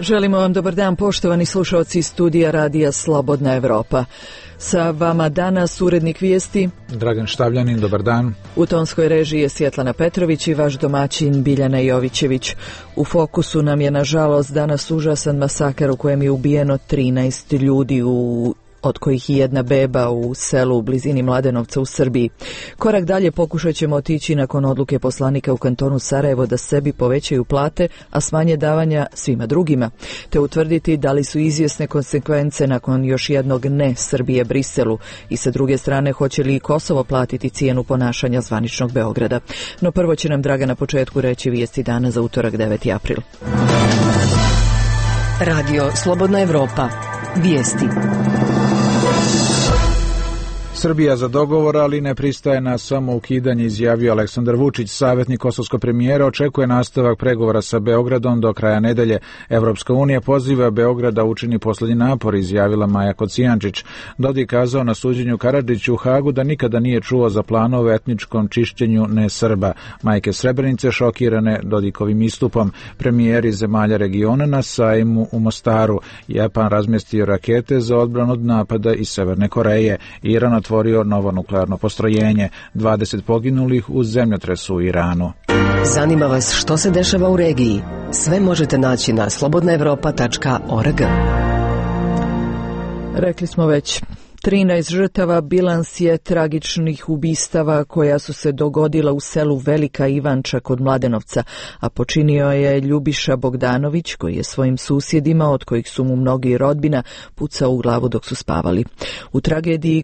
Želimo vam dobar dan, poštovani slušalci studija Radija Slobodna Evropa. Sa vama danas urednik vijesti Dragan Štavljanin, dobar dan. U tonskoj režiji je Svjetlana Petrović i vaš domaćin Biljana Jovićević. U fokusu nam je nažalost danas užasan masakar u kojem je ubijeno 13 ljudi od kojih i jedna beba u selu u blizini Mladenovca u Srbiji. Korak dalje pokušat ćemo otići nakon odluke poslanika u kantonu Sarajevo da sebi povećaju plate, a smanje davanja svima drugima, te utvrditi da li su izvjesne konsekvence nakon još jednog ne Srbije Briselu i sa druge strane hoće li i Kosovo platiti cijenu ponašanja zvaničnog Beograda. No prvo će nam Draga na početku reći vijesti dana za utorak 9. april. Radio Slobodna Evropa. Vijesti. Srbija za dogovor, ali ne pristaje na samo ukidanje, izjavio Aleksandar Vučić. Savjetnik kosovskog premijera očekuje nastavak pregovora sa Beogradom do kraja nedelje. Evropska unija poziva Beograd da učini posljednji napor, izjavila Maja Kocijančić. Dodik kazao na suđenju Karadžiću u Hagu da nikada nije čuo za planove etničkom čišćenju ne Srba. Majke Srebrenice šokirane Dodikovim istupom. Premijeri zemalja regiona na sajmu u Mostaru. Japan razmjestio rakete za odbranu od napada iz Severne Koreje. Iran otvorio novo nuklearno postrojenje. 20 poginulih u zemljotresu u Iranu. Zanima vas što se dešava u regiji? Sve možete naći na slobodnaevropa.org. Rekli smo već, 13 žrtava bilans je tragičnih ubistava koja su se dogodila u selu Velika Ivanča kod Mladenovca, a počinio je Ljubiša Bogdanović, koji je svojim susjedima, od kojih su mu mnogi rodbina, pucao u glavu dok su spavali. U tragediji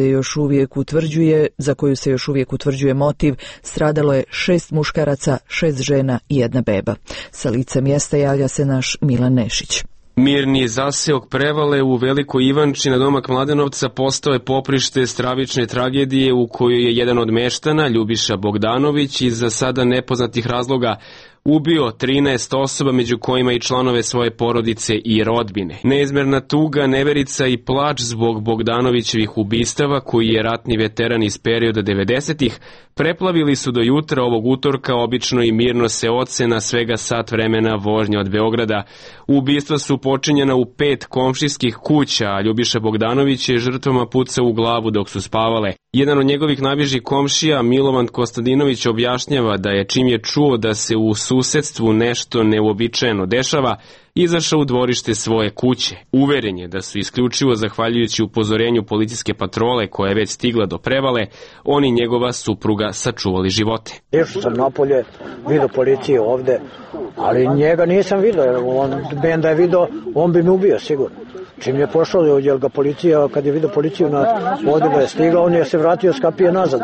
za koju se još uvijek utvrđuje motiv, stradalo je 6 muškaraca, 6 žena i 1 beba. Sa lica mjesta javlja se naš Milan Nešić. Mirni zaseok Prevale u Velikoj Ivanči na domak Mladenovca postao je poprište stravične tragedije u kojoj je jedan od meštana, Ljubiša Bogdanović, iz za sada nepoznatih razloga ubio 13 osoba, među kojima i članove svoje porodice i rodbine. Neizmerna tuga, neverica i plač zbog Bogdanovićevih ubistava, koji je ratni veteran iz perioda 90-ih, preplavili su do jutra ovog utorka obično i mirno seoce na svega sat vremena vožnje od Beograda. Ubistva su počinjena u 5 komšijskih kuća, a Ljubiša Bogdanović je žrtvama pucao u glavu dok su spavale. Jedan od njegovih najbližih komšija, Milovan Kostadinović, objašnjava da je čim je čuo da se u susedstvu nešto neuobičajeno dešava, izašao u dvorište svoje kuće. Uveren je da su isključivo zahvaljujući upozorenju policijske patrole koja je već stigla do Prevale, on i njegova supruga sačuvali živote. Išao sam napolje, vidio policiju ovde, ali njega nisam vidio. Ben da je vidio, on bi me ubio sigurno. Čim je pošao, jer ga policija, kad je vidio policiju ovdje da je stigla, on je se vratio s kapije nazad.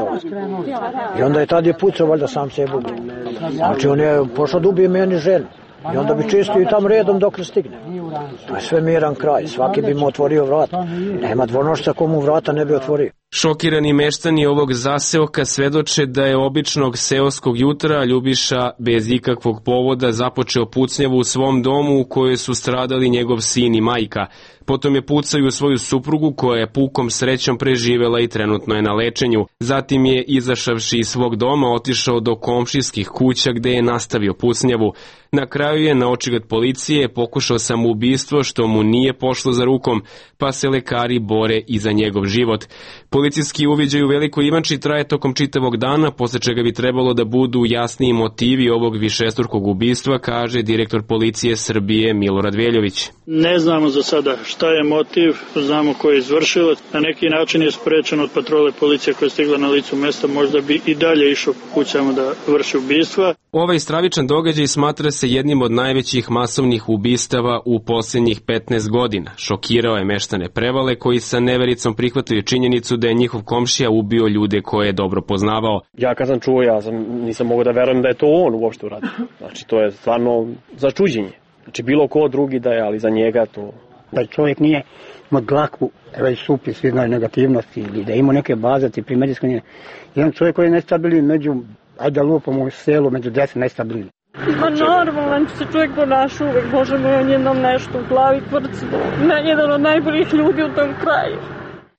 I onda je tad je pucao, valjda sam sebe ubio. Znači on je pošao da ubije meni ženu. I onda bi čistio i tam redom dok ne stigne. To je sve miran kraj, svaki bi mu otvorio vrat. Nema dvonošca komu vrata ne bi otvorio. Šokirani meštani ovog zaseoka svedoče da je običnog seoskog jutra Ljubiša bez ikakvog povoda započeo pucnjavu u svom domu u kojoj su stradali njegov sin i majka. Potom je pucao u svoju suprugu koja je pukom srećom preživela i trenutno je na lečenju. Zatim je, izašavši iz svog doma, otišao do komšijskih kuća gde je nastavio pucnjavu. Na kraju je, na očigled policije, pokušao samoubistvo što mu nije pošlo za rukom, pa se lekari bore i za njegov život. Policijski uviđaj u Velikoj Ivanči traje tokom čitavog dana, posle čega bi trebalo da budu jasniji motivi ovog višestrukog ubistva, kaže direktor policije Srbije Milorad Veljović. Ne znamo za sada šta je motiv, znamo ko je izvršilac. Na neki način je sprečen od patrole policije koja je stigla na licu mesta, možda bi i dalje išao po kućama da vrši ubistva. Ovaj stravičan događaj smatra se jednim od najvećih masovnih ubistava u posljednjih 15 godina. Šokirao je meštane Prevale koji sa nevericom prihvataju činjenicu da je njihov komšija ubio ljude koje je dobro poznavao. Ja kad sam čuo, nisam mogao da verujem da je to on uopšte uradio. Znači to je stvarno za čuđenje. Znači bilo ko drugi da je, ali za njega to... Da čovjek nije imao dlaku, već supi svi znaju negativnosti ili da ima neke bazati primerijsko nije. Jedan čovjek koji je nestabilni među, ajde da lupamo u selu, među 10 nestabilni. Ma normalan se čovjek ponaša uvek, Bože moj, on je nam nešto u glavi kvrci. Jedan od najboljih ljudi u tom kraju.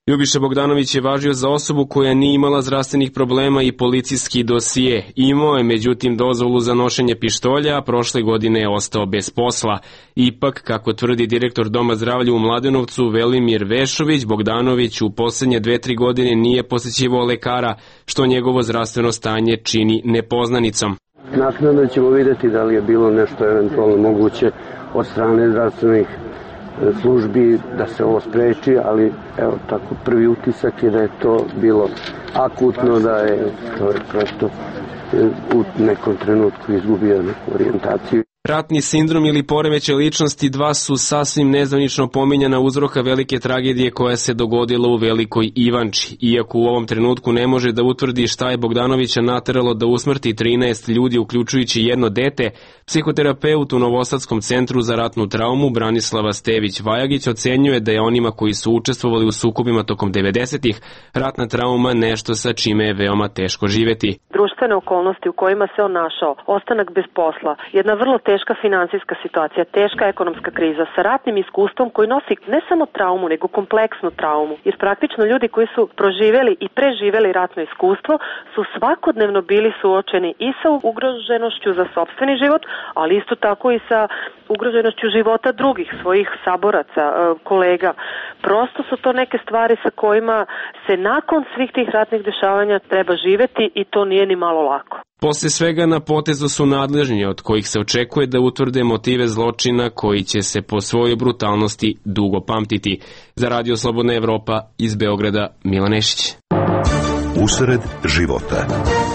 Ljubiša Bogdanović je važio za osobu koja nije imala zdravstvenih problema i policijski dosije. Imao je međutim dozvolu za nošenje pištolja, a prošle godine je ostao bez posla. Ipak, kako tvrdi direktor Doma zdravlja u Mladenovcu Velimir Vešović, Bogdanović u poslednje 2-3 godine nije posećivao lekara, što njegovo zdravstveno stanje čini nepoznanicom. Naknadno ćemo vidjeti da li je bilo nešto eventualno moguće od strane zdravstvenih službi da se ovo spreči, ali evo tako prvi utisak je da je to bilo akutno, da je čovjek prosto u nekom trenutku izgubio neku orijentaciju. Ratni sindrom ili poremećaj ličnosti dva su sasvim nezvanično pominjana uzroka velike tragedije koja se dogodila u Velikoj Ivanči. Iako u ovom trenutku ne može da utvrdi šta je Bogdanovića nateralo da usmrti 13 ljudi uključujući jedno dete, psihoterapeut u Novosadskom centru za ratnu traumu Branislava Stević-Vajagić ocenjuje da je onima koji su učestvovali u sukobima tokom 90-ih ratna trauma nešto sa čime je veoma teško živeti. Društvene okolnosti u kojima se on našao, ostanak bez posla, jedna vrlo teška finansijska situacija, teška ekonomska kriza sa ratnim iskustvom koji nosi ne samo traumu, nego kompleksnu traumu. Jer praktično ljudi koji su proživjeli i preživjeli ratno iskustvo su svakodnevno bili suočeni i sa ugroženošću za sopstveni život, ali isto tako i sa ugroženošću života drugih, svojih saboraca, kolega. Prosto su to neke stvari sa kojima se nakon svih tih ratnih dešavanja treba živjeti i to nije ni malo lako. Posle svega na potezu su nadležni od kojih se očekuje da utvrde motive zločina koji će se po svojoj brutalnosti dugo pamtiti. Za Radio Slobodna Evropa iz Beograda, Milan Nešić. Usred života.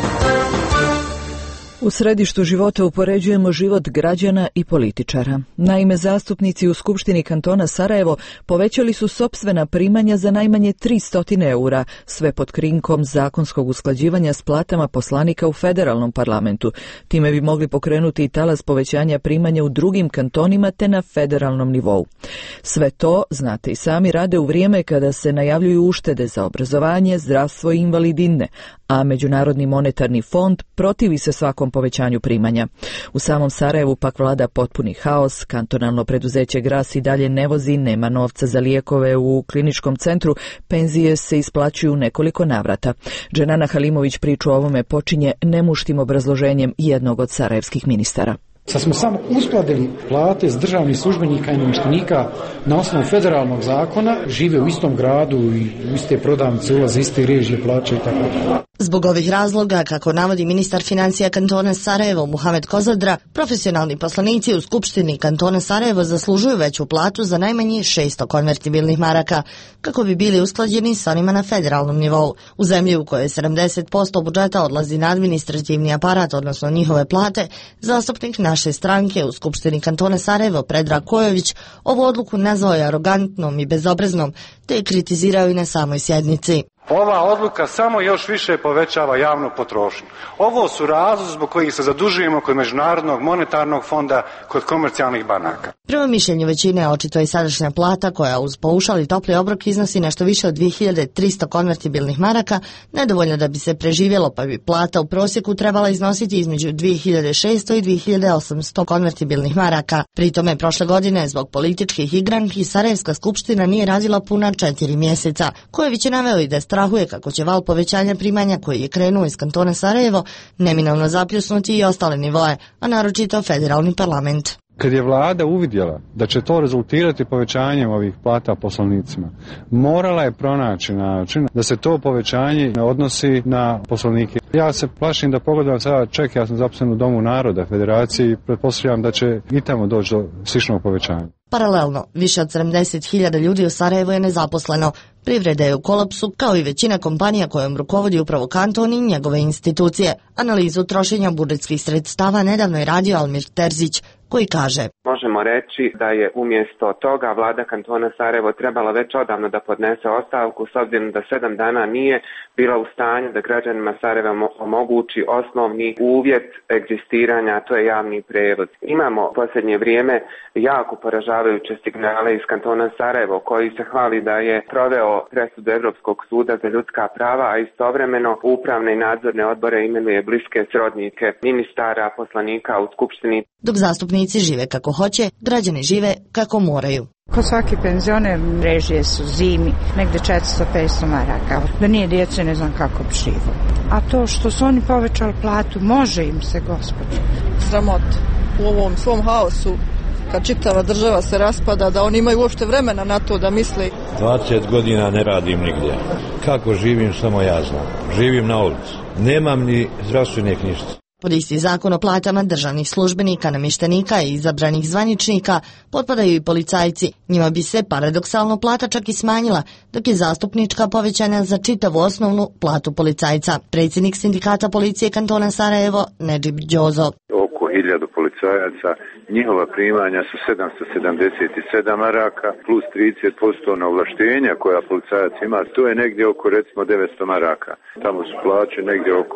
U središtu života upoređujemo život građana i političara. Naime, zastupnici u Skupštini kantona Sarajevo povećali su sopstvena primanja za najmanje 300 eura, sve pod krinkom zakonskog usklađivanja s platama poslanika u federalnom parlamentu. Time bi mogli pokrenuti i talas povećanja primanja u drugim kantonima te na federalnom nivou. Sve to, znate i sami, rade u vrijeme kada se najavljuju uštede za obrazovanje, zdravstvo i invalidine, a Međunarodni monetarni fond protivi se svakom povećanju primanja. U samom Sarajevu pak vlada potpuni haos, kantonalno preduzeće Gras i dalje ne vozi, nema novca za lijekove u kliničkom centru, penzije se isplaćuju nekoliko navrata. Dženana Halimović priču o ovome počinje nemuštim obrazloženjem jednog od sarajevskih ministara. Sad smo samo uskladili plate s državnih službenika i namještenika na osnovu federalnog zakona, žive u istom gradu i u iste prodavnice, ulaze iste režije, plaće i tako. Zbog ovih razloga, kako navodi ministar financija kantona Sarajevo Muhamed Kozadra, profesionalni poslanici u Skupštini kantona Sarajevo zaslužuju veću platu za najmanje 600 konvertibilnih maraka, kako bi bili usklađeni s onima na federalnom nivou. U zemlji u kojoj 70% budžeta odlazi na administrativni aparat, odnosno njihove plate, zastupnik naše stranke u Skupštini kantona Sarajevo Predrag Kojović ovu odluku nazvao je arogantnom i bezobraznom, te je kritizirao i na samoj sjednici. Ova odluka samo još više povećava javnu potrošnju. Ovo su razlozi zbog kojih se zadužujemo kod Međunarodnog monetarnog fonda, kod komercijalnih banaka. Prema mišljenju većine očito je sadašnja plata, koja uz paušal i topli obrok iznosi nešto više od 2300 konvertibilnih maraka, nedovoljno da bi se preživjelo, pa bi plata u prosjeku trebala iznositi između 2600 i 2800 konvertibilnih maraka. Pritome prošle godine zbog političkih igranki Sarajevska skupština nije radila puna 4 mjeseca. Kojević je naveo i da strahuje kako će val povećanja primanja koji je krenuo iz kantona Sarajevo neminovno zapljusnuti i ostale nivoe, a naročito federalni parlament. Kad je vlada uvidjela da će to rezultirati povećanjem ovih plata poslanicima, morala je pronaći način da se to povećanje ne odnosi na poslanike. Ja se plašim da pogledam sada ček, ja sam zaposlen u Domu naroda Federacije i pretpostavljam da će i tamo doći do sličnog povećanja. Paralelno, više od 70.000 ljudi u Sarajevu je nezaposleno. Privreda je u kolapsu, kao i većina kompanija kojom rukovodi upravo kanton i njegove institucije. Analizu trošenja budžetskih sredstava nedavno je radio Almir Terzić, koji kaže: Možemo reći da je umjesto toga vlada kantona Sarajevo trebala već odavno da podnese ostavku, s obzirom da 7 dana nije bila u stanju da građanima Sarajeva omogući osnovni uvjet egzistiranja, a to je javni prevoz. Imamo u posljednje vrijeme jako poražavajuće signale iz kantona Sarajevo, koji se hvali da je proveo presudu Europskog suda za ljudska prava, a istovremeno upravne i nadzorne odbore imenuje bliske srodnike ministara, poslanika u Skupštini. Dok zastupnici namještenici žive kako hoće, građani žive kako moraju. Kod svaki penzioner režije su zimi, negde 400-500 maraka. Da nije djece, ne znam kako bi živo. A to što su oni povećali platu, može im se, gospođo. Sramot u ovom svom haosu, kad čitava država se raspada, da oni imaju uopšte vremena na to da misli. 20 godina ne radim nigdje. Kako živim, samo ja znam. Živim na ulici. Nemam ni zdravstvene knjižice. Pod isti zakon o platama državnih službenika, namještenika i izabranih zvaničnika potpadaju i policajci. Njima bi se paradoksalno plata čak i smanjila, dok je zastupnička povećana za čitavu osnovnu platu policajca. Predsjednik sindikata policije kantona Sarajevo, Nedžib Đozo. Oko 1000 policajaca, njihova primanja su 777 maraka plus 30% na ovlaštenja koja policajac ima, to je negdje oko recimo 900 maraka. Tamo su plaće negdje oko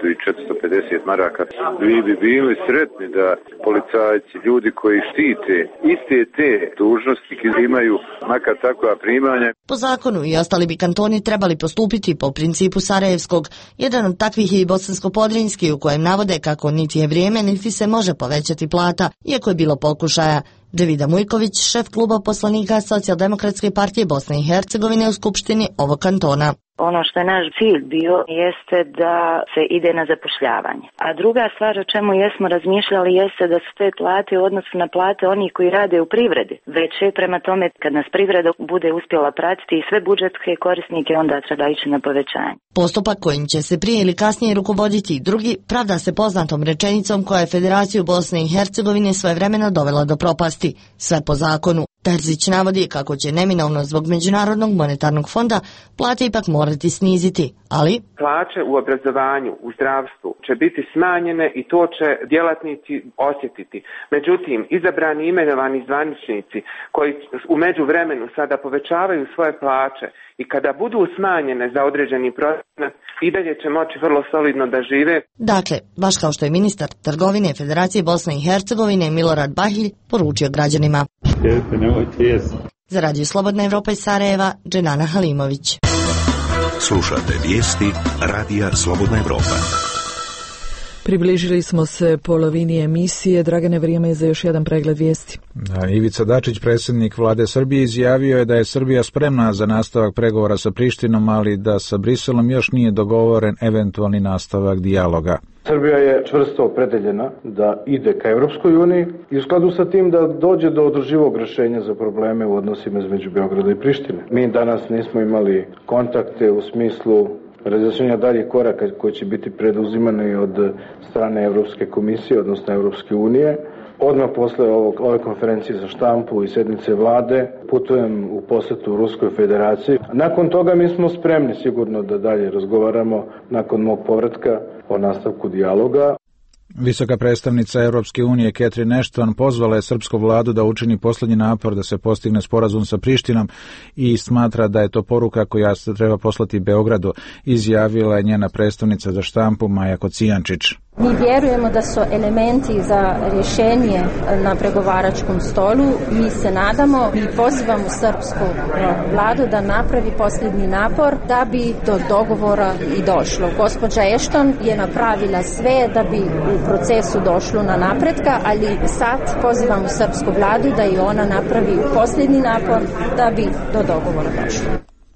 1450 maraka. Vi bi bili sretni da policajci, ljudi koji štite iste te dužnosti imaju makar takva primanja. Po zakonu i ostali bi kantoni trebali postupiti po principu Sarajevskog. Jedan od takvih je i Bosansko-Podrinjski, u kojem navode kako niti je vrijeme niti se može povećati plata, iako je bilo pokušaja. Dževida Mujković, šef kluba poslanika Socijaldemokratske partije Bosne i Hercegovine u Skupštini ovog kantona. Ono što je naš cilj bio jeste da se ide na zapošljavanje. A druga stvar o čemu jesmo razmišljali jeste da su te plate u odnosu na plate onih koji rade u privredi veće, prema tome kad nas privreda bude uspjela pratiti i sve budžetske korisnike, onda treba ići na povećanje. Postupak kojim će se prije ili kasnije rukovoditi i drugi pravda se poznatom rečenicom koja je Federaciju Bosne i Hercegovine svojevremeno dovela do propasti. Sve po zakonu. Terzić navodi kako će neminovno zbog Međunarodnog monetarnog fonda plate ipak morati sniziti, ali plaće u obrazovanju, u zdravstvu će biti smanjene i to će djelatnici osjetiti. Međutim, izabrani i imenovani zvaničnici koji u međuvremenu sada povećavaju svoje plaće i kada budu smanjene za određeni procenat, i dalje će moći vrlo solidno da žive. Dakle, baš kao što je ministar trgovine Federacije Bosne i Hercegovine Milorad Bahilj poručio građanima. Za Radio Slobodna Evropa iz Sarajeva, Dženana Halimović. Slušate vijesti Radija Slobodna Evropa. Približili smo se polovini emisije. Dragane, vrijeme je za još jedan pregled vijesti. Ivica Dačić, predsjednik vlade Srbije, izjavio je da je Srbija spremna za nastavak pregovora sa Prištinom, ali da sa Briselom još nije dogovoren eventualni nastavak dijaloga. Srbija je čvrsto opredeljena da ide ka Evropskoj uniji i u skladu sa tim da dođe do održivog rješenja za probleme u odnosima između Beograda i Prištine. Mi danas nismo imali kontakte u smislu razjašnjenja daljih koraka koji će biti preduzimani od strane Evropske komisije, odnosno Evropske unije. Odmah posle ove konferencije za štampu i sjednice vlade putujem u posjetu Ruskoj federaciji. Nakon toga mi smo spremni sigurno da dalje razgovaramo nakon mog povratka o nastavku dijaloga. Visoka predstavnica Europske unije Catherine Ashton pozvala je srpsku vladu da učini posljednji napor da se postigne sporazum sa Prištinom i smatra da je to poruka koja se treba poslati Beogradu, izjavila je njena predstavnica za štampu Maja Kocijančić. Mi vjerujemo da su elementi za rješenje na pregovaračkom stolu. Mi se nadamo i pozivamo srpsku vladu da napravi posljednji napor da bi do dogovora i došlo. Gospođa Ashton je napravila sve da bi u procesu došlo na napretka, ali sad pozivamo srpsku vladu da i ona napravi posljednji napor da bi do dogovora došlo.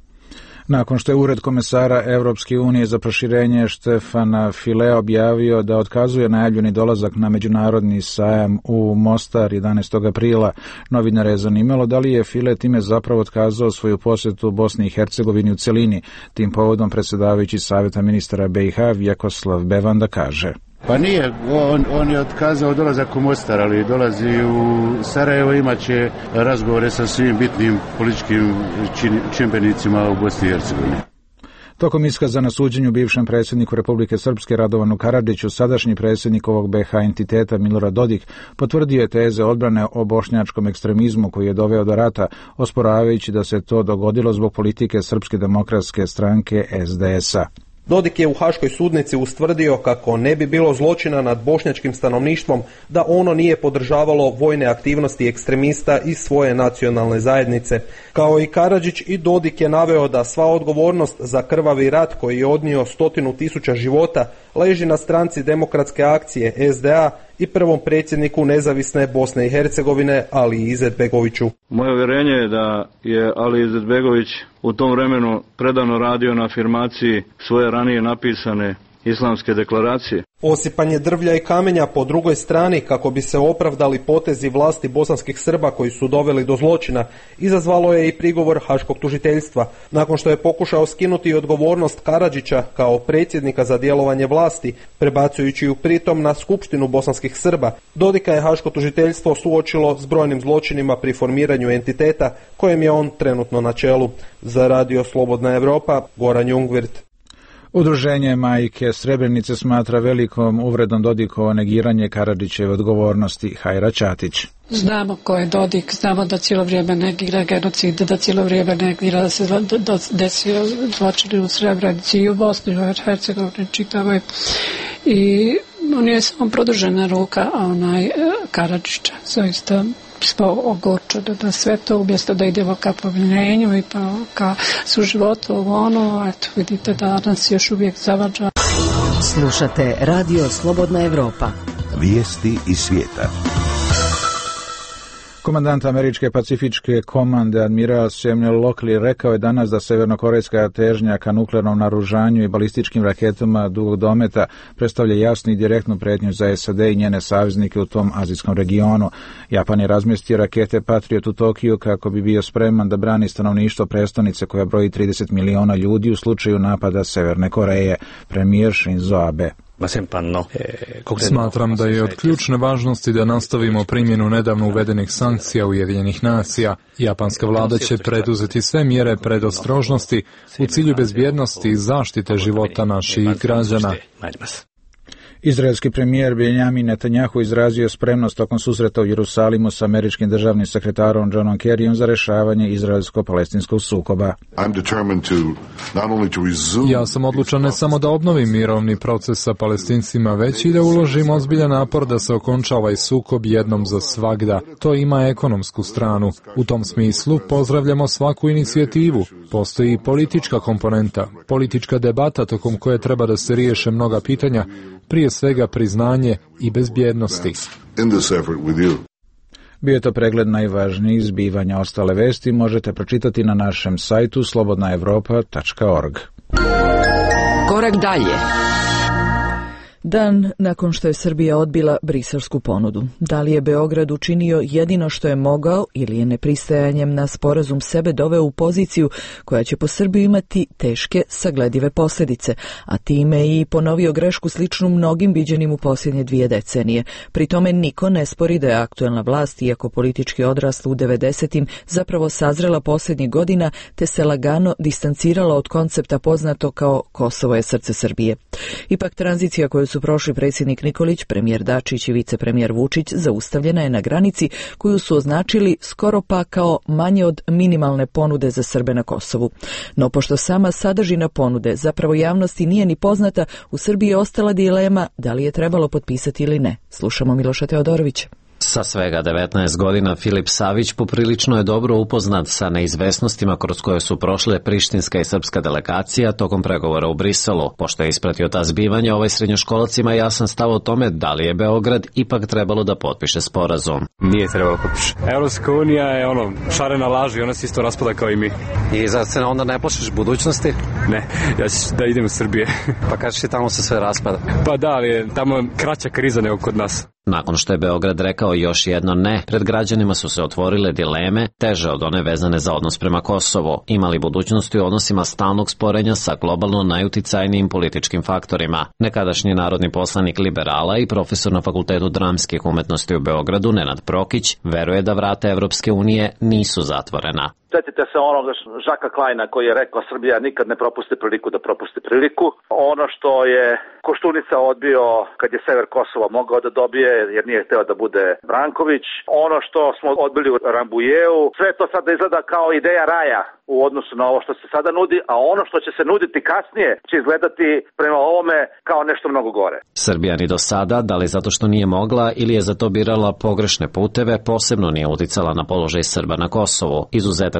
Nakon što je Ured komesara Europske unije za proširenje Štefana File objavio da otkazuje najavljeni dolazak na međunarodni sajam u Mostar 11. aprila, novinare je zanimalo da li je File time zapravo otkazao svoju posjetu Bosni i Hercegovini u celini. Tim povodom predsjedavajući Savjeta ministara BiH Vjekoslav Bevanda kaže: Pa nije, on je otkazao dolazak u Mostar, ali dolazi u Sarajevo, imaće razgovore sa svim bitnim političkim čimbenicima u Bosni i Hercegovini. Tokom iskaza na suđenju bivšem predsjedniku Republike Srpske Radovanu Karadžiću, sadašnji predsjednik ovog BiH entiteta Milorad Dodik potvrdio je teze odbrane o bošnjačkom ekstremizmu koji je doveo do rata, osporavajući da se to dogodilo zbog politike Srpske demokratske stranke SDS-a. Dodik je u Haškoj sudnici ustvrdio kako ne bi bilo zločina nad bošnjačkim stanovništvom da ono nije podržavalo vojne aktivnosti ekstremista iz svoje nacionalne zajednice. Kao i Karadžić, i Dodik je naveo da sva odgovornost za krvavi rat koji je odnio 100.000 života leži na stranci Demokratske akcije SDA i prvom predsjedniku nezavisne Bosne i Hercegovine Aliji Izetbegoviću. Moje uvjerenje je da je Ali Izetbegović u tom vremenu predano radio na afirmaciji svoje ranije napisane islamske deklaracije. Osipanje drvlja i kamenja po drugoj strani kako bi se opravdali potezi vlasti bosanskih Srba koji su doveli do zločina izazvalo je i prigovor Haškog tužiteljstva. Nakon što je pokušao skinuti odgovornost Karadžića kao predsjednika za djelovanje vlasti, prebacujući ju pritom na Skupštinu bosanskih Srba, Dodika je Haško tužiteljstvo suočilo s brojnim zločinima pri formiranju entiteta kojem je on trenutno na čelu. Za Radio Slobodna Evropa, Goran Jungwirth. Udruženje Majke Srebrenice smatra velikom uvredom Dodikovo negiranje Karadžićeve odgovornosti. Hajra Ćatić. Znamo ko je Dodik, znamo da cijelo vrijeme negira genocid, da cijelo vrijeme negira da se desio zločini u Srebrenici i u Bosni i Hercegovini čitavoj. I on je samo produžena ruka Karadžića. Zaista smo ogorčeni na sve to, umjesto da idemo ka pomirenju i pa ka suživotu eto vidite da nas još uvijek zavađa. Slušate Radio Slobodna Evropa. Vijesti iz svijeta. Komandant američke pacifičke komande admiral Samuel Lockley rekao je danas da severnokorejska težnja ka nuklearnom naoružanju i balističkim raketama dugog dometa predstavlja jasnu i direktnu pretnju za SAD i njene saveznike u tom azijskom regionu. Japan je razmjestio rakete Patriot u Tokiju kako bi bio spreman da brani stanovništvo prestonice koja broji 30 miliona ljudi u slučaju napada Severne Koreje. Premijer Shinzo Abe. Smatram da je od ključne važnosti da nastavimo primjenu nedavno uvedenih sankcija Ujedinjenih nacija. Japanska vlada će preduzeti sve mjere predostrožnosti u cilju bezbjednosti i zaštite života naših građana. Izraelski premijer Benjamin Netanjahu izrazio spremnost tokom susreta u Jerusalimu s američkim državnim sekretarom Johnom Kerryjem za rešavanje izraelsko-palestinskog sukoba. Ja sam odlučan ne samo da obnovim mirovni proces sa Palestincima, već i da uložim ozbiljan napor da se okonča ovaj sukob jednom za svagda. To ima ekonomsku stranu. U tom smislu pozdravljamo svaku inicijativu. Postoji i politička komponenta, politička debata tokom koje treba da se riješe mnoga pitanja, prije svega priznanje i bezbjednosti. Bio je to pregled najvažnijih zbivanja. Ostale vesti možete pročitati na našem sajtu slobodnaevropa.org. Korak dalje. Dan nakon što je Srbija odbila briselsku ponudu. Da li je Beograd učinio jedino što je mogao ili je nepristajanjem na sporazum sebe doveo u poziciju koja će po Srbiju imati teške sagledive posljedice, a time i ponovio grešku sličnu mnogim viđenim u posljednje 2 decenije. Pri tome niko ne spori da je aktuelna vlast, iako politički odrasla u 90-im, zapravo sazrela posljednjih godina te se lagano distancirala od koncepta poznato kao Kosovo je srce Srbije. Ipak tranzicija koju su prošli predsjednik Nikolić, premijer Dačić i vicepremijer Vučić zaustavljena je na granici koju su označili skoro pa kao manje od minimalne ponude za Srbe na Kosovu. No pošto sama sadržina ponude zapravo javnosti nije ni poznata, u Srbiji je ostala dilema da li je trebalo potpisati ili ne. Slušamo Miloša Teodorovića. Sa svega 19 godina Filip Savić poprilično je dobro upoznat sa neizvesnostima kroz koje su prošle prištinska i srpska delegacija tokom pregovora u Briselu. Pošto je ispratio ta zbivanja, ovaj srednjoškolac ima jasan stav o tome da li je Beograd ipak trebalo da potpiše sporazum. Nije trebalo potpiše. Evropska unija je šarena laži, ona se isto raspada kao i mi. I zar se onda ne plašiš budućnosti? Ne, ja ću da idem u Srbije. Pa kažeš tamo se sve raspada. Pa da, ali je tamo kraća kriza nego kod nas. Nakon što je Beograd rekao još jedno ne, pred građanima su se otvorile dileme, teže od one vezane za odnos prema Kosovu. Imali budućnosti u odnosima stalnog sporenja sa globalno najuticajnijim političkim faktorima. Nekadašnji narodni poslanik liberala i profesor na Fakultetu dramskih umetnosti u Beogradu, Nenad Prokić, veruje da vrata Evropske unije nisu zatvorena. Sjetite se onog Žaka Klajna koji je rekao Srbija nikad ne propusti priliku da propusti priliku. Ono što je Koštunica odbio kad je sever Kosova mogao da dobije jer nije hteo da bude Branković. Ono što smo odbili u Rambujeu, sve to sada izgleda kao ideja raja u odnosu na ovo što se sada nudi, a ono što će se nuditi kasnije će izgledati prema ovome kao nešto mnogo gore. Srbija ni do sada, da li zato što nije mogla ili je za to birala pogrešne puteve, posebno nije uticala na položaj Srba na Kosovu. Izuzetak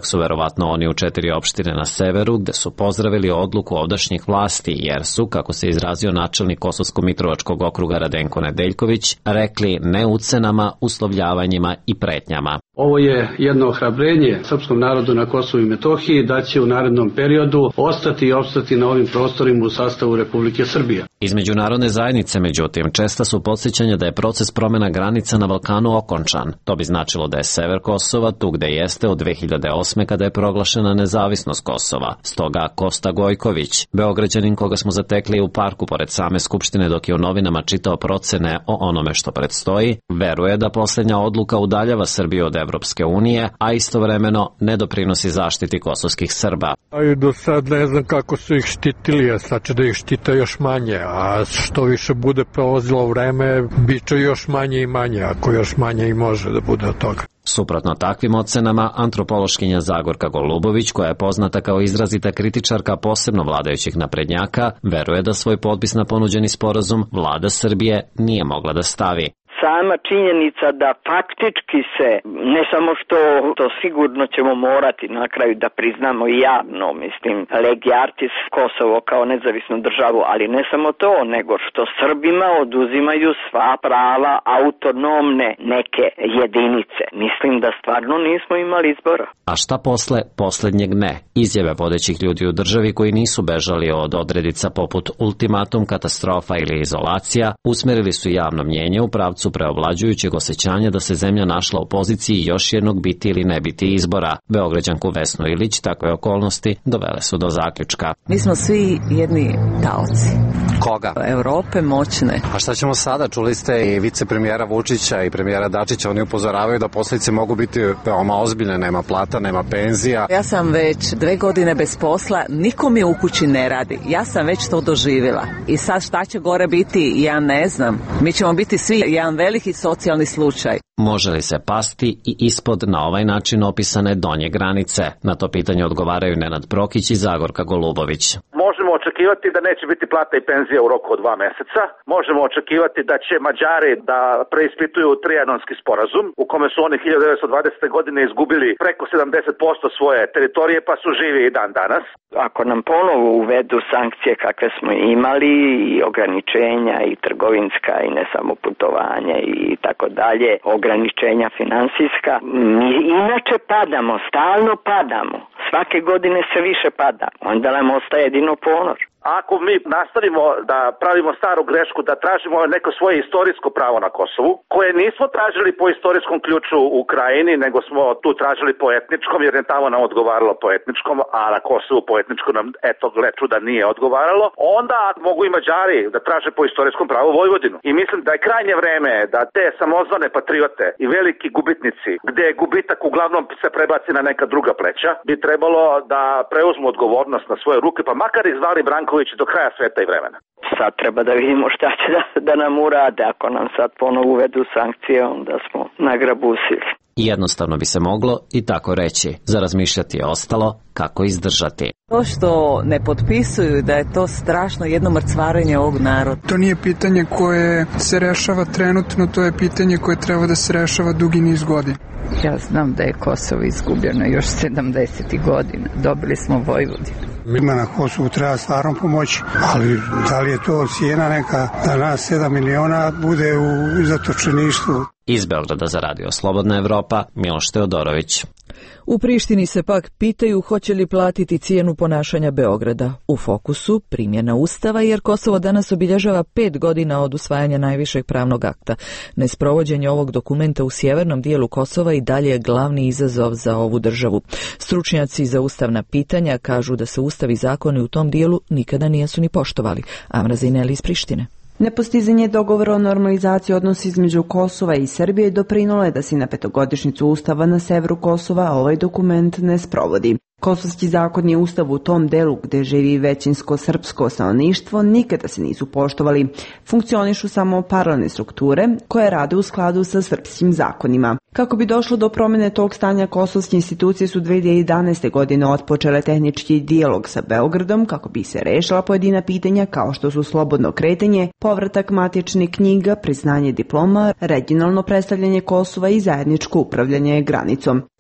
čak su verovatno oni u 4 opštine na severu, gde su pozdravili odluku ovdašnjih vlasti, jer su, kako se izrazio načelnik Kosovsko-Mitrovačkog okruga Radenko Nedeljković, rekli ne ucenama, uslovljavanjima i pretnjama. Ovo je jedno ohrabrenje srpskom narodu na Kosovu i Metohiji da će u narednom periodu ostati i opstati na ovim prostorima u sastavu Republike Srbije. Iz međunarodne zajednice, međutim, česta su podsjećanja da je proces promjena granica na Balkanu okončan. To bi značilo da je sever Kosova tu gde jeste od 2008. kada je proglašena nezavisnost Kosova. Stoga Kosta Gojković, Beograđanin koga smo zatekli u parku pored same Skupštine dok je u novinama čitao procene o onome što predstoji, veruje da posljednja odluka udaljava Srbiju od Evropske unije, a istovremeno ne doprinosi zaštiti kosovskih Srba. A do sad ne znam kako su ih štitili, a sad će da ih štite još manje, a što više bude prolazilo vreme, bit će još manje i manje, ako još manje i može da bude od toga. Suprotno takvim ocenama, antropološkinja Zagorka Golubović, koja je poznata kao izrazita kritičarka posebno vladajućih naprednjaka, veruje da svoj potpis na ponuđeni sporazum vlada Srbije nije mogla da stavi. Sama činjenica da faktički se, ne samo što to sigurno ćemo morati na kraju da priznamo i javno, mislim, legi artis Kosovo kao nezavisnu državu, ali ne samo to, nego što Srbima oduzimaju sva prava autonomne neke jedinice. Mislim da stvarno nismo imali izbora. A šta posle posljednjeg ne? Izjave vodećih ljudi u državi koji nisu bežali od odredica poput ultimatum, katastrofa ili izolacija, usmerili su javno mnjenje u pravcu preovlađujućeg osjećanja da se zemlja našla u poziciji još jednog biti ili ne biti izbora. Beograđanku Vesnu Ilić takve okolnosti dovele su do zaključka. Mi smo svi jedni taoci. Koga? Europe moćne. A šta ćemo sada? Čuli ste i vicepremijera Vučića i premijera Dačića, oni upozoravaju da posljedice mogu biti veoma ozbiljne, nema plata, nema penzija. Ja sam već 2 godine bez posla, niko mi u kući ne radi. Ja sam već to doživjela. I sad šta će gore biti, ja ne znam. Mi ćemo biti svi jedan veliki socijalni slučaj. Može li se pasti i ispod na ovaj način opisane donje granice? Na to pitanje odgovaraju Nenad Prokić i Zagorka Golubović. Možemo očekivati da neće biti plata i penzija u roku od 2 meseca. Možemo očekivati da će Mađari da preispituju Trijanonski sporazum, u kome su oni 1920. godine izgubili preko 70% svoje teritorije, pa su živi i dan danas. Ako nam ponovo uvedu sankcije kakve smo imali i ograničenja i trgovinska i ne samo putovanja i tako dalje, ograničenja finansijska, mi inače padamo, stalno padamo. Svake godine se više pada. Onda nam ostaje jedino ponor. Ako mi nastavimo da pravimo staru grešku, da tražimo neko svoje istorijsko pravo na Kosovu, koje nismo tražili po istorijskom ključu u Krajini, nego smo tu tražili po etničkom, jer je tamo nam odgovaralo po etničkom, a na Kosovu po etničkom nam, eto, gle čuda, nije odgovaralo, onda mogu i Mađari da traže po istorijskom pravu Vojvodinu. I mislim da je krajnje vreme da te samozvane patriote i veliki gubitnici, gde je gubitak uglavnom se prebaci na neka druga pleća, bi trebalo da preuzmu odgovornost na svoje ruke, pa makar ih zvali Branković do kraja sveta i vremena. Sad treba da vidimo šta će da nam urade. Ako nam sad ponovo uvedu sankcije, onda smo nagrabusili. Jednostavno bi se moglo i tako reći. Za razmišljati je ostalo kako izdržati. To što ne potpisuju da je to strašno jedno mrcvarenje ovog naroda. To nije pitanje koje se rešava trenutno, to je pitanje koje treba da se rešava dugi niz godina. Ja znam da je Kosovo izgubljeno još 70. godina. Dobili smo Vojvodinu. Ima na Kosovu treba stvarno pomoći, ali da li je to cijena neka da nas 7 miliona bude u zatočeništvu? Iz Beograda za Radio Slobodna Evropa, Miloš Teodorović. U Prištini se pak pitaju hoće li platiti cijenu ponašanja Beograda. U fokusu primjena Ustava, jer Kosovo danas obilježava 5 godina od usvajanja najvišeg pravnog akta. Nesprovođenje ovog dokumenta u sjevernom dijelu Kosova i dalje je glavni izazov za ovu državu. Stručnjaci za ustavna pitanja kažu da se Ustav i zakoni u tom dijelu nikada nisu ni poštovali. Amra Zineli iz Prištine. Nepostizanje dogovora o normalizaciji odnosa između Kosova i Srbije doprinijelo je da se na 5-godišnjicu Ustava na severu Kosova ovaj dokument ne sprovodi. Kosovski zakon i Ustav u tom delu gde živi većinsko srpsko stanovništvo nikada se nisu poštovali. Funkcionišu samo paralelne strukture koje rade u skladu sa srpskim zakonima. Kako bi došlo do promjene tog stanja, kosovske institucije su 2011. godine otpočele tehnički dijalog sa Beogradom kako bi se rešila pojedina pitanja kao što su slobodno kretanje, povratak matičnih knjiga, priznanje diploma, regionalno predstavljanje Kosova i zajedničko upravljanje granicom.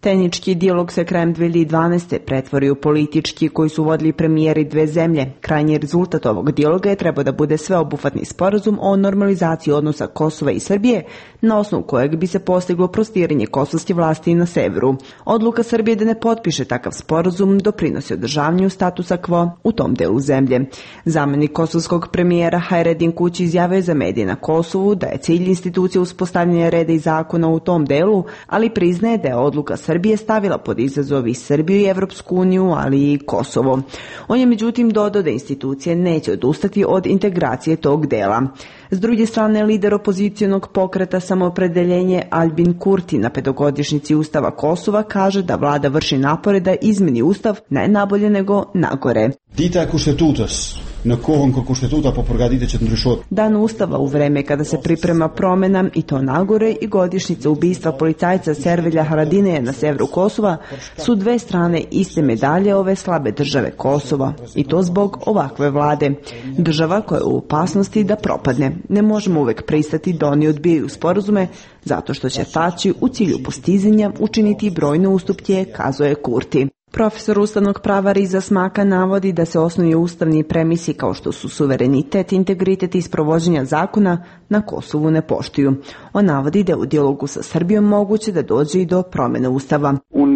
Tehnički dijalog se krajem 2012. pretvorio u politički koji su vodili premijeri dve zemlje. Krajnji rezultat ovog dijaloga je trebao da bude sveobuhvatni sporazum o normalizaciji odnosa Kosova i Srbije, na osnovu kojeg bi se postiglo prostiranje kosovske vlasti na severu. Odluka Srbije da ne potpiše takav sporazum doprinosi održavanju statusa quo u tom delu zemlje. Zamenik kosovskog premijera Hajredin Kući izjavio je za medije na Kosovu da je cilj institucije uspostavljanja reda i zakona u tom delu, ali priznaje da je odluka Srbije stavila pod izazov i Srbiju i Evropsku uniju, ali i Kosovo. On je međutim dodao da institucije neće odustati od integracije tog dela. S druge strane, lider opozicijonog pokreta Samoopredeljenje Albin Kurti na petogodišnjici Ustava Kosova kaže da vlada vrši napore da izmeni Ustav ne nabolje nego nagore. Dan Ustava u vreme kada se priprema promjena i to nagore i godišnjica ubistva policajca Servelja Haradineja na severu Kosova su dve strane iste medalje ove slabe države Kosova i to zbog ovakve vlade. Država koja je u opasnosti da propadne. Ne možemo uvek pristati da oni odbijaju sporazume zato što će taći u cilju postizanja učiniti brojne ustupke, kazuje Kurti. Profesor ustavnog prava Riza Smaka navodi da se osnovni ustavni premisi kao što su suverenitet, integritet i sprovođenja zakona na Kosovu ne poštuju. On navodi da je u dijalogu sa Srbijom moguće da dođe i do promjene ustava.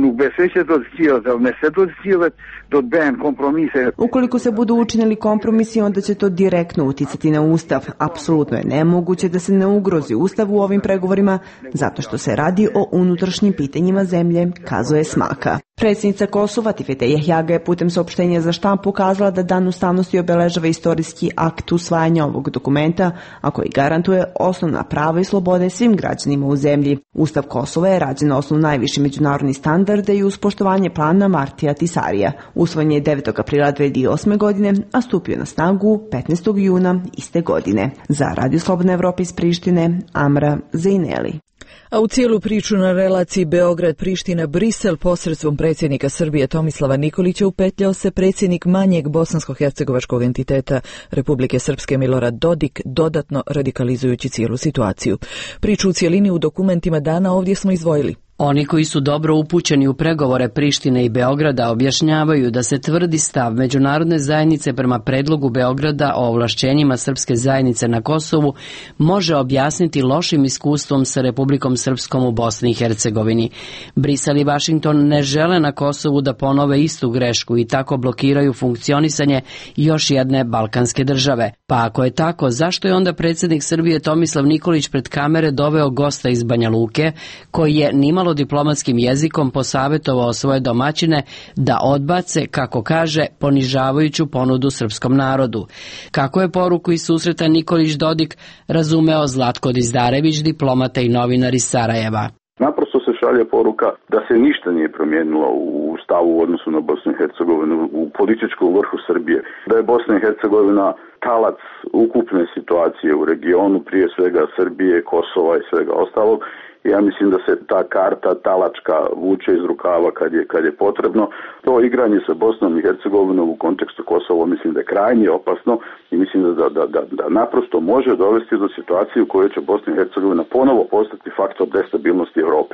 Ukoliko se budu učinili kompromisi, onda će to direktno uticati na ustav. Apsolutno je nemoguće da se ne ugrozi ustav u ovim pregovorima zato što se radi o unutrašnjim pitanjima zemlje, kazuje Smaka. Predsjednica Kosova Tifete Jahjaga je putem saopštenja za štampu ukazala da Dan ustavnosti obeležava istorijski akt usvajanja ovog dokumenta, a koji garantuje osnovna prava i slobode svim građanima u zemlji. Ustav Kosova je rađen na osnovu najviše međunarodnih standarda i uz poštovanje plana Martija Tisarija. Usvojen je 9. aprila 2008. godine, a stupio na snagu 15. juna iste godine. Za Radio Slobodna Evropa iz Prištine, Amra Zejneli. A u cijelu priču na relaciji Beograd-Priština-Brisel posredstvom predsjednika Srbije Tomislava Nikolića upetljao se predsjednik manjeg bosansko-hercegovačkog entiteta Republike Srpske Milorad Dodik, dodatno radikalizujući cijelu situaciju. Priču u cijelini u dokumentima dana ovdje smo izdvojili. Oni koji su dobro upućeni u pregovore Prištine i Beograda objašnjavaju da se tvrdi stav međunarodne zajednice prema predlogu Beograda o ovlašćenjima srpske zajednice na Kosovu može objasniti lošim iskustvom sa Republikom Srpskom u Bosni i Hercegovini. Brisel i Vašington ne žele na Kosovu da ponove istu grešku i tako blokiraju funkcionisanje još jedne balkanske države. Pa ako je tako, zašto je onda predsjednik Srbije Tomislav Nikolić pred kamere doveo gosta iz Banja Luke, koji je nimalo diplomatskim jezikom posavjetovao svoje domaćine da odbace, kako kaže, ponižavajuću ponudu srpskom narodu? Kako je poruku iz susreta Nikolić-Dodik razumeo Zlatko Dizdarević, diplomata i novinar iz Sarajeva? Naprosto se šalje poruka da se ništa nije promijenilo u stavu u odnosu na Bosnu i Hercegovinu, u političkom vrhu Srbije, da je Bosna i Hercegovina talac ukupne situacije u regionu, prije svega Srbije, Kosova i svega ostalog. Ja mislim da se ta karta talačka vuče iz rukava kad je potrebno. To igranje sa Bosnom i Hercegovinom u kontekstu Kosova mislim da je krajnje opasno i mislim da naprosto može dovesti do situacije u kojoj će Bosna i Hercegovina ponovo postati faktor destabilnosti Evrope.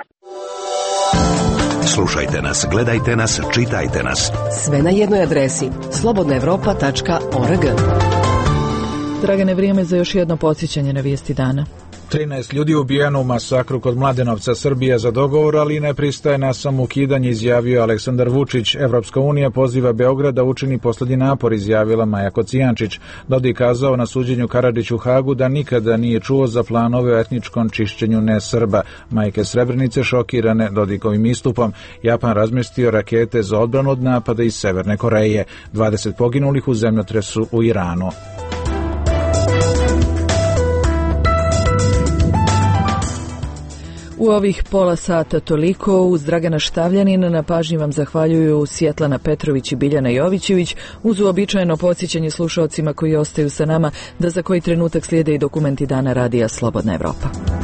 Slušajte nas, gledajte nas, čitajte nas. Sve na jednoj adresi slobodnaevropa.org. Dragane, vrijeme za još jedno podsjećanje na vijesti dana. 13 ljudi ubijeno u masakru kod Mladenovca. Srbija za dogovor, ali ne pristaje na samoukidanje, izjavio Aleksandar Vučić. Evropska unija poziva Beograd da učini poslednji napor, izjavila Maja Kocijančić. Dodik kazao na suđenju Karadžiću u Hagu da nikada nije čuo za planove o etničkom čišćenju nesrba. Majke Srebrenice šokirane Dodikovim istupom. Japan razmestio rakete za odbranu od napada iz Severne Koreje. 20 poginulih u zemljotresu u Iranu. U ovih pola sata toliko. Uz Dragana Štavljanina na pažnji vam zahvaljuju Svjetlana Petrović i Biljana Jovićević, uz uobičajeno podsjećanje slušaocima koji ostaju sa nama da za koji trenutak slijede i dokumenti dana Radija Slobodna Evropa.